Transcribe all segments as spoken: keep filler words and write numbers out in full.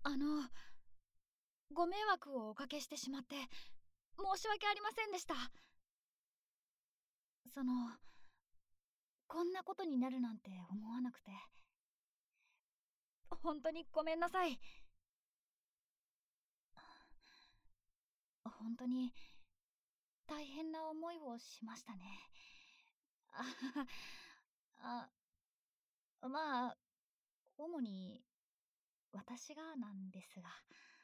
あの、ご迷惑をおかけしてしまって申し訳ありませんでした。その、こんなことになるなんて思わなくて、本当にごめんなさい。本当に大変な思いをしましたね。あ、あ、まあ、主に私がなんですが。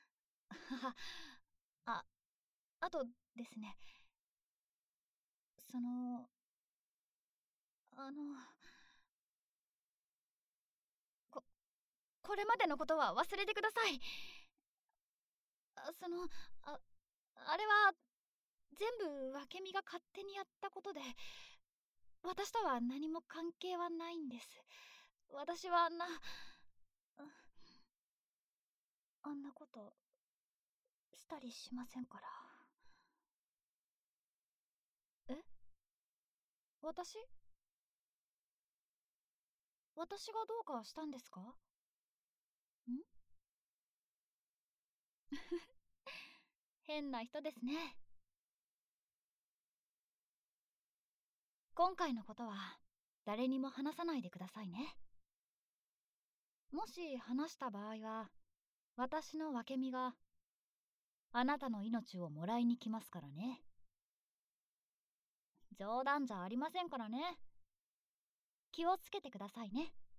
あ、あとですね、その、あの、こ、これまでのことは忘れてください。あその、あ、あれは全部分美が勝手にやったことで、私とは何も関係はないんです。私はあんな、あんなことしたりしませんから。え？私？私がどうかしたんですか？ん？変な人ですね。今回のことは誰にも話さないでくださいね。もし話した場合は、私の分け身があなたの命をもらいに来ますからね。冗談じゃありませんからね。気をつけてくださいね。